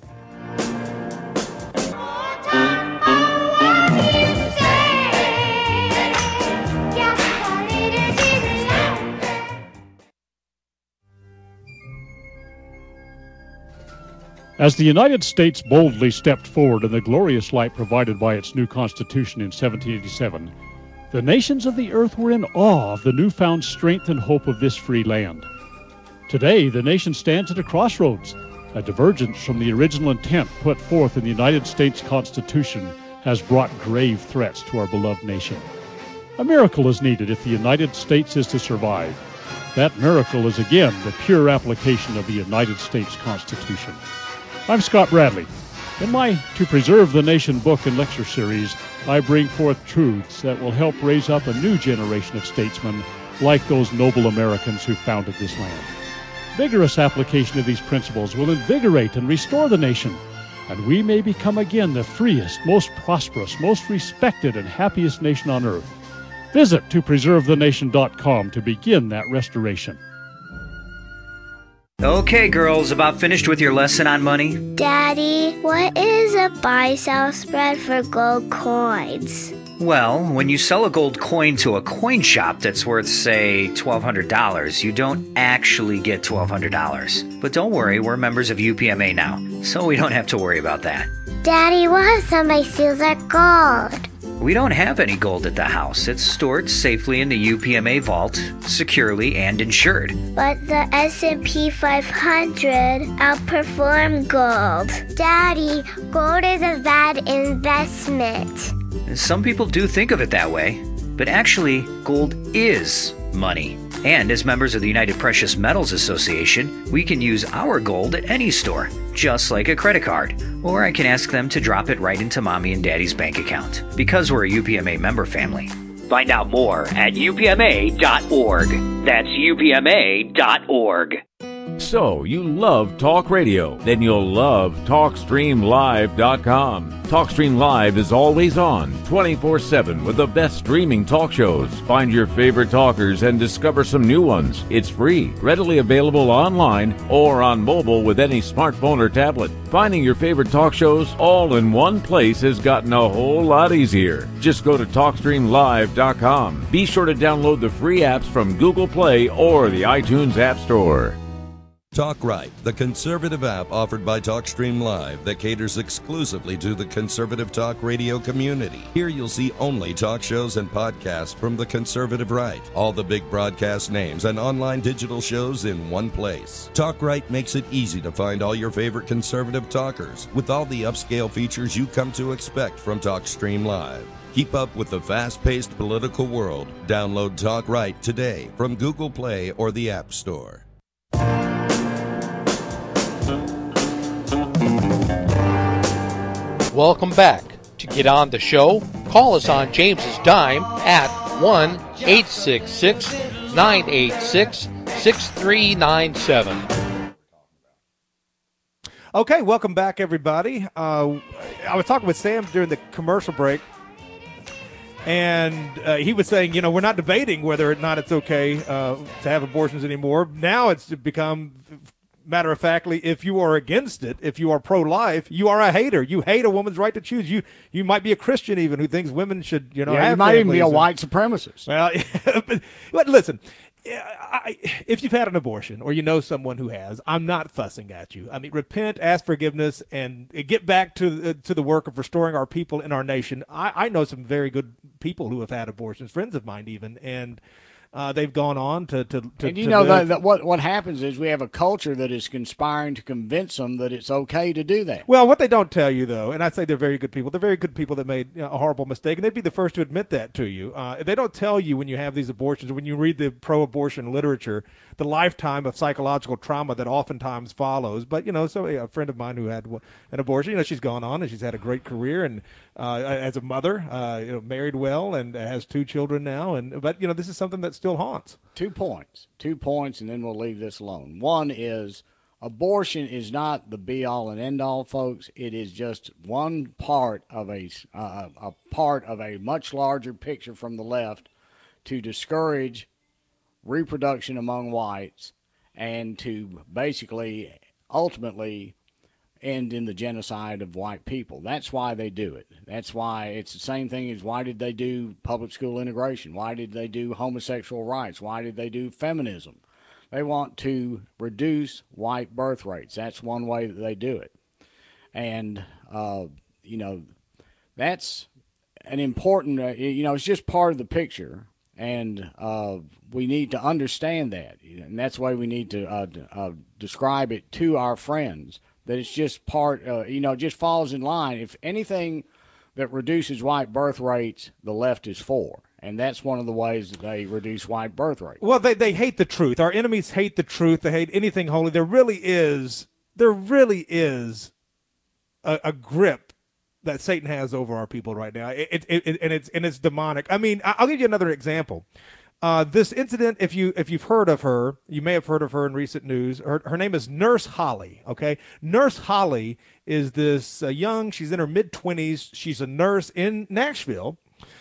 S16: As the United States boldly stepped forward in the glorious light provided by its new Constitution in seventeen eighty-seven, the nations of the earth were in awe of the newfound strength and hope of this free land. Today, the nation stands at a crossroads. A divergence from the original intent put forth in the United States Constitution has brought grave threats to our beloved nation. A miracle is needed if the United States is to survive. That miracle is again the pure application of the United States Constitution. I'm Scott Bradley. In my To Preserve the Nation book and lecture series, I bring forth truths that will help raise up a new generation of statesmen like those noble Americans who founded this land. Vigorous application of these principles will invigorate and restore the nation, and we may become again the freest, most prosperous, most respected, and happiest nation on earth. Visit to preserve the nation dot com to begin that restoration.
S17: Okay, girls, about finished with your lesson on money?
S18: Daddy, what is a buy-sell spread for gold coins?
S17: Well, when you sell a gold coin to a coin shop that's worth, say, twelve hundred dollars, you don't actually get twelve hundred dollars. But don't worry, we're members of U P M A now, so we don't have to worry about that.
S18: Daddy, what if somebody steals our gold?
S17: We don't have any gold at the house. It's stored safely in the U P M A vault, securely and insured.
S18: But the S and P five hundred outperformed gold. Daddy, gold is a bad investment.
S17: Some people do think of it that way, but actually, gold is money. And as members of the United Precious Metals Association, we can use our gold at any store, just like a credit card. Or I can ask them to drop it right into Mommy and Daddy's bank account, because we're a U P M A member family. Find out more at U P M A dot org. That's U P M A dot org.
S19: So, you love talk radio? Then you'll love talk stream live dot com. TalkStream Live is always on, twenty-four seven, with the best streaming talk shows. Find your favorite talkers and discover some new ones. It's free, readily available online or on mobile with any smartphone or tablet. Finding your favorite talk shows all in one place has gotten a whole lot easier. Just go to talk stream live dot com. Be sure to download the free apps from Google Play or the iTunes App Store.
S20: Talk Right, the conservative app offered by TalkStream Live that caters exclusively to the conservative talk radio community. Here you'll see only talk shows and podcasts from the conservative right, all the big broadcast names and online digital shows in one place. Talk Right makes it easy to find all your favorite conservative talkers with all the upscale features you come to expect from TalkStream Live. Keep up with the fast-paced political world. Download Talk Right today from Google Play or the App Store.
S1: Welcome back. To get on the show, call us on James's Dime at one eight six six, nine eight six, six three nine seven.
S3: Okay, welcome back, everybody. Uh, I was talking with Sam during the commercial break, and uh, he was saying, you know, we're not debating whether or not it's okay uh, to have abortions anymore. Now it's become, matter of factly, if you are against it, if you are pro-life, you are a hater. You hate a woman's right to choose. You you might be a Christian even who thinks women should, you know,
S4: yeah,
S3: have
S4: you might even be a
S3: families and-
S4: white supremacist.
S3: Well, but, but listen, I, if you've had an abortion or you know someone who has, I'm not fussing at you. I mean, repent, ask forgiveness, and get back to uh, to the work of restoring our people in our nation. I, I know some very good people who have had abortions, friends of mine even, and uh, they've gone on to to, to
S4: And you
S3: to
S4: know
S3: live.
S4: that, that what what happens is we have a culture that is conspiring to convince them that it's okay to do that.
S3: Well, what they don't tell you, though, and I say they're very good people, they're very good people that made you know, a horrible mistake, and they'd be the first to admit that to you. Uh, they don't tell you when you have these abortions, when you read the pro-abortion literature, the lifetime of psychological trauma that oftentimes follows. But, you know, so a friend of mine who had an abortion, you know, she's gone on and she's had a great career and uh, as a mother, uh, you know, married well and has two children now. And But, you know, this is something that still haunts.
S4: Two points. Two points, and then we'll leave this alone. One is abortion is not the be-all and end-all, folks. It is just one part of a, uh, a part of a much larger picture from the left to discourage reproduction among whites and to basically, ultimately, end in the genocide of white people. That's why they do it. That's why it's the same thing as why did they do public school integration? Why did they do homosexual rights? Why did they do feminism? They want to reduce white birth rates. That's one way that they do it. And, uh, you know, that's an important, uh, you know, it's just part of the picture. And uh, we need to understand that. And that's why we need to uh, uh, describe it to our friends, that it's just part, uh, you know, just falls in line. If anything that reduces white birth rates, the left is for. And that's one of the ways that they reduce white birth rates.
S3: Well, they, they hate the truth. Our enemies hate the truth. They hate anything holy. There really is, there really is a, a grip that Satan has over our people right now. It, it, it, and it's and it's demonic. I mean, I'll give you another example. Uh, this incident, if you if you've heard of her, you may have heard of her in recent news. Her, her name is Nurse Holly. Okay, Nurse Holly is this uh, young. She's in her mid twenties. She's a nurse in Nashville,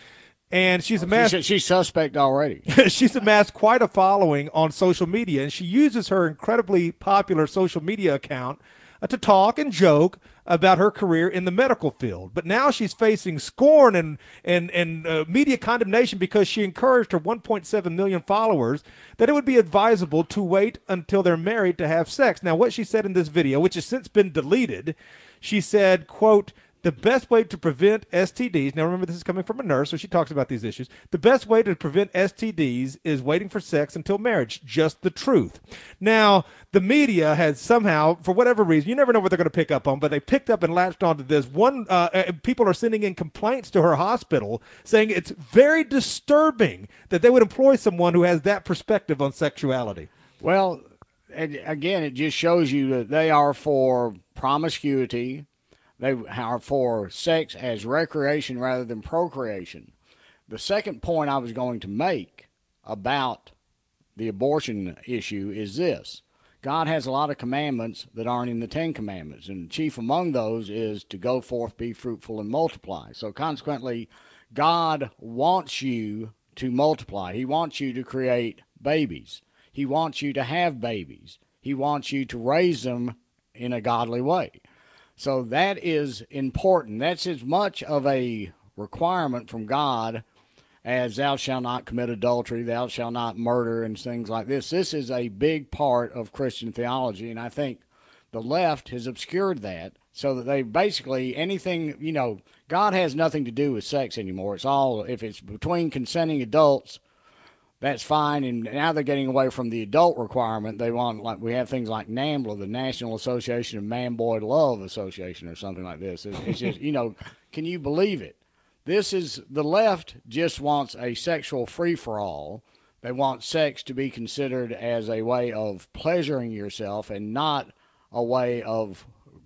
S3: and she's amassed.
S4: She's, she's suspect already.
S3: She's amassed quite a following on social media, and she uses her incredibly popular social media account uh, to talk and joke about her career in the medical field. But now she's facing scorn and and, and uh, media condemnation because she encouraged her one point seven million followers that it would be advisable to wait until they're married to have sex. Now, what she said in this video, which has since been deleted, she said, quote, the best way to prevent S T Ds, now remember this is coming from a nurse, so she talks about these issues. The best way to prevent S T Ds is waiting for sex until marriage. Just the truth. Now, the media has somehow, for whatever reason, you never know what they're going to pick up on, but they picked up and latched onto this. One, uh, people are sending in complaints to her hospital saying it's very disturbing that they would employ someone who has that perspective on sexuality.
S4: Well, again, it just shows you that they are for promiscuity. They are for sex as recreation rather than procreation. The second point I was going to make about the abortion issue is this. God has a lot of commandments that aren't in the Ten Commandments, and chief among those is to go forth, be fruitful, and multiply. So consequently, God wants you to multiply. He wants you to create babies. He wants you to have babies. He wants you to raise them in a godly way. So that is important. That's as much of a requirement from God as thou shalt not commit adultery, thou shalt not murder, and things like this. This is a big part of Christian theology, and I think the left has obscured that so that they basically, anything, you know, God has nothing to do with sex anymore. It's all, if it's between consenting adults, that's fine, and now they're getting away from the adult requirement. They want, like, we have things like NAMBLA, the National Association of Man-Boy Love Association, or something like this. It's, it's just, you know, can you believe it? This is, the left just wants a sexual free-for-all. They want sex to be considered as a way of pleasuring yourself and not a way of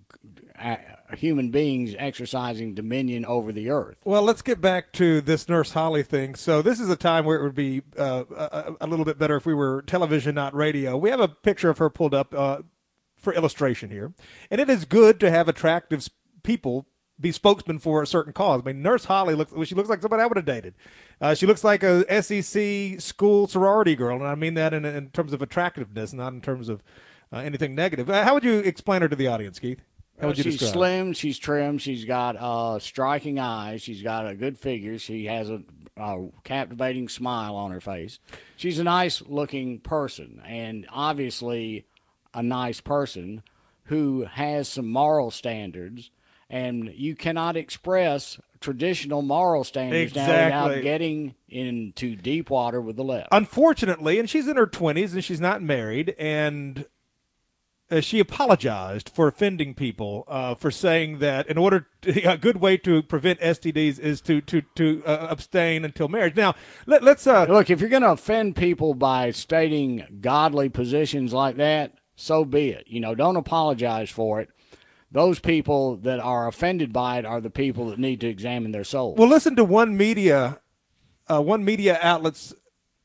S4: uh, human beings exercising dominion over the earth.
S3: Well, let's get back to this Nurse Holly thing. So this is a time where it would be uh, a, a little bit better if we were television, not radio. We have a picture of her pulled up uh, for illustration here, and it is good to have attractive people be spokesman for a certain cause. I mean, Nurse Holly looks, well, she looks like somebody I would have dated. Uh, she looks like a S E C school sorority girl, and I mean that in, in terms of attractiveness, not in terms of uh, anything negative. Uh, how would you explain her to the audience, Keith? How would you
S4: she's
S3: describe?
S4: Slim, she's trim, she's got uh, striking eyes, she's got a good figure, she has a, a captivating smile on her face. She's a nice-looking person, and obviously a nice person who has some moral standards. And you cannot express traditional moral standards
S3: exactly.
S4: now without getting into deep water with the left.
S3: Unfortunately, and she's in her twenties and she's not married, and uh, she apologized for offending people, uh, for saying that in order to, a good way to prevent S T Ds is to to to uh, abstain until marriage. Now, let, let's uh,
S4: look. If you're going to offend people by stating godly positions like that, so be it. You know, don't apologize for it. Those people that are offended by it are the people that need to examine their souls.
S3: Well, listen to one media, uh, one media outlet's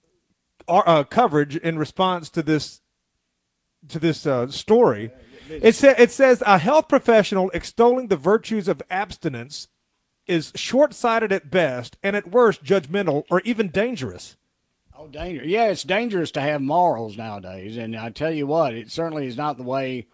S3: uh, coverage in response to this to this uh, story. It, sa- it says a health professional extolling the virtues of abstinence is short-sighted at best and at worst judgmental or even dangerous.
S4: Oh, danger! Yeah, it's dangerous to have morals nowadays, and I tell you what, it certainly is not the way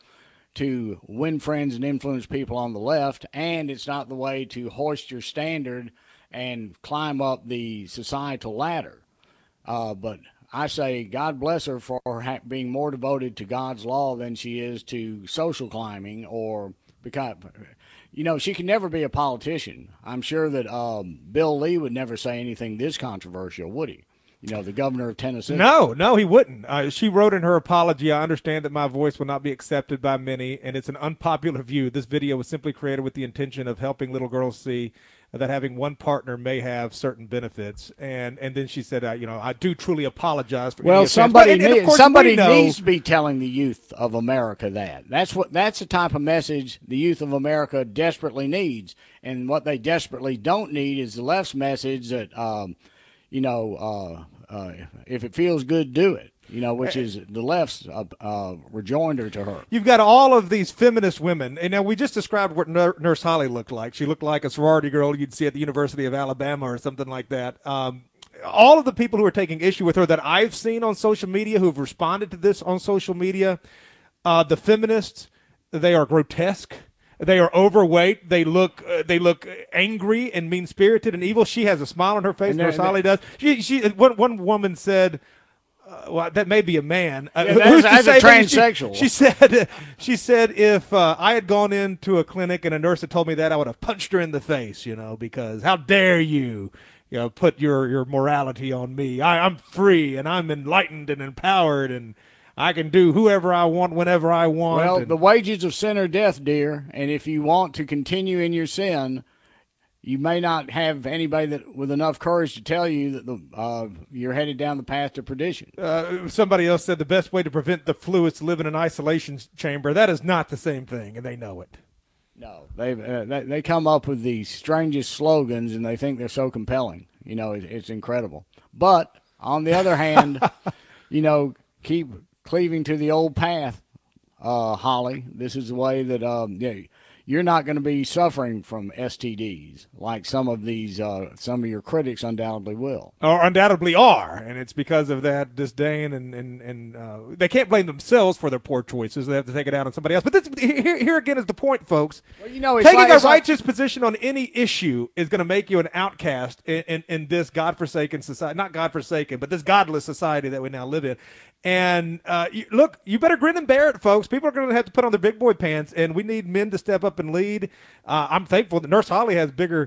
S4: to win friends and influence people on the left, and it's not the way to hoist your standard and climb up the societal ladder. Uh, but I say God bless her for ha- being more devoted to God's law than she is to social climbing or because, you know, she can never be a politician. I'm sure that um, Bill Lee would never say anything this controversial, would he? You know, the governor of Tennessee.
S3: No, no, he wouldn't. Uh, she wrote in her apology, I understand that my voice will not be accepted by many, and it's an unpopular view. This video was simply created with the intention of helping little girls see that having one partner may have certain benefits. And and then she said, uh, you know, I do truly apologize for
S4: well,
S3: any
S4: somebody
S3: offense. But, and, and
S4: need, somebody
S3: know,
S4: needs to be telling the youth of America that. That's what that's the type of message the youth of America desperately needs. And what they desperately don't need is the left's message that, um, you know, uh, Uh, if it feels good, do it, you know, which is the left's uh, uh, rejoinder to her.
S3: You've got all of these feminist women. And now we just described what Nur- Nurse Holly looked like. She looked like a sorority girl you'd see at the University of Alabama or something like that. Um, all of the people who are taking issue with her that I've seen on social media, who have responded to this on social media, uh, the feminists, they are grotesque. They are overweight. They look uh, they look angry and mean-spirited and evil. She has a smile on her face. Nurse Holly does. She she one one woman said, uh, "Well, that may be a man." Uh,
S4: yeah,
S3: who's
S4: that's,
S3: to
S4: that's
S3: say
S4: a transsexual.
S3: She, she said she said if uh, I had gone into a clinic and a nurse had told me that, I would have punched her in the face. You know, because how dare you? You know, put your your morality on me. I, I'm free and I'm enlightened and empowered and I can do whoever I want, whenever I want.
S4: Well,
S3: and
S4: the wages of sin are death, dear. And if you want to continue in your sin, you may not have anybody that with enough courage to tell you that the, uh, you're headed down the path to perdition.
S3: Uh, somebody else said the best way to prevent the flu is to live in an isolation chamber. That is not the same thing, and they know it.
S4: No, they uh, they, they come up with the strangest slogans, and they think they're so compelling. You know, it, it's incredible. But on the other hand, you know, keep cleaving to the old path, uh, Holly. This is the way that um, yeah, you're not going to be suffering from S T Ds like some of these, uh, some of your critics undoubtedly will.
S3: Or undoubtedly are, and it's because of that disdain, and and, and uh, they can't blame themselves for their poor choices. They have to take it out on somebody else. But this, here, here again is the point, folks.
S4: Well, you know, it's
S3: taking
S4: like,
S3: a
S4: it's
S3: righteous
S4: like,
S3: position on any issue is going to make you an outcast in, in, in this godforsaken society. Not godforsaken, but this godless society that we now live in. And uh, you, look, you better grin and bear it, folks. People are going to have to put on their big boy pants, and we need men to step up and lead. Uh, I'm thankful that Nurse Holly has bigger,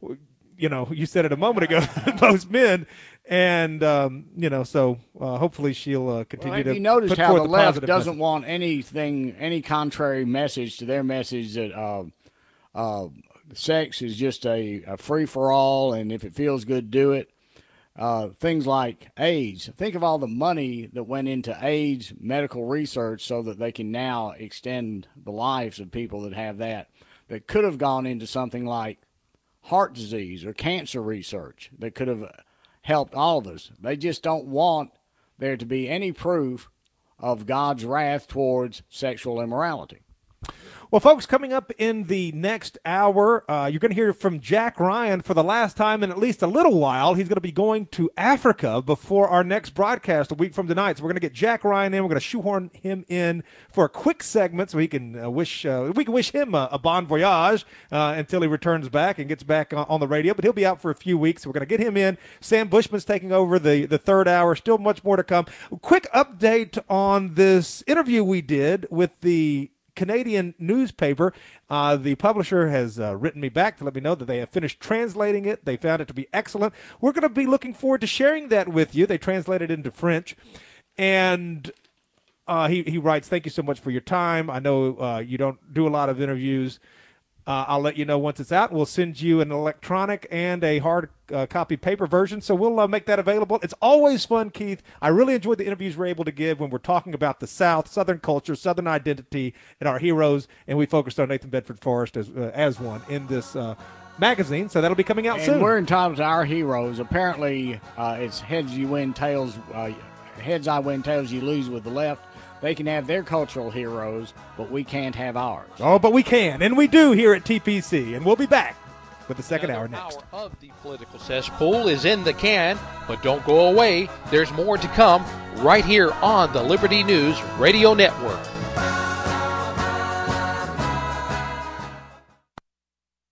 S3: you know, you said it a moment ago, than most men. And, um, you know, so uh, hopefully she'll uh, continue
S4: well,
S3: to
S4: you noticed
S3: put
S4: how
S3: forth
S4: the
S3: a
S4: left
S3: positive
S4: doesn't
S3: message.
S4: want anything, any contrary message to their message that uh, uh, sex is just a, a free-for-all, and if it feels good, do it. Uh, things like AIDS. Think of all the money that went into AIDS medical research so that they can now extend the lives of people that have that, that could have gone into something like heart disease or cancer research that could have helped all of us. They just don't want there to be any proof of God's wrath towards sexual immorality.
S3: Well, folks, coming up in the next hour, uh, you're going to hear from Jack Ryan for the last time in at least a little while. He's going to be going to Africa before our next broadcast a week from tonight. So we're going to get Jack Ryan in. We're going to shoehorn him in for a quick segment so he can uh, wish uh, we can wish him a, a bon voyage uh, until he returns back and gets back on, on the radio. But he'll be out for a few weeks. So we're going to get him in. Sam Bushman's taking over the, the third hour. Still much more to come. Quick update on this interview we did with the Canadian newspaper. Uh, the publisher has uh, written me back to let me know that they have finished translating it. They found it to be excellent. We're going to be looking forward to sharing that with you. They translated it into French. And uh, he, he writes, thank you so much for your time. I know uh, you don't do a lot of interviews. Uh, I'll let you know once it's out. We'll send you an electronic and a hard uh, copy paper version, so we'll uh, make that available. It's always fun, Keith. I really enjoyed the interviews we're able to give when we're talking about the South, Southern culture, Southern identity, and our heroes, and we focused on Nathan Bedford Forrest as, uh, as one in this uh, magazine, so that'll be coming out
S4: and
S3: soon.
S4: We're entitled to our heroes. Apparently, uh, it's heads you win, tails, uh, heads I win, tails you lose with the left. They can have their cultural heroes, but we can't have ours.
S3: Oh, but we can, and we do here at T P C, and we'll be back with the second
S1: Another
S3: hour next.
S1: Hour of the Political Cesspool is in the can, but don't go away. There's more to come right here on the Liberty News Radio Network.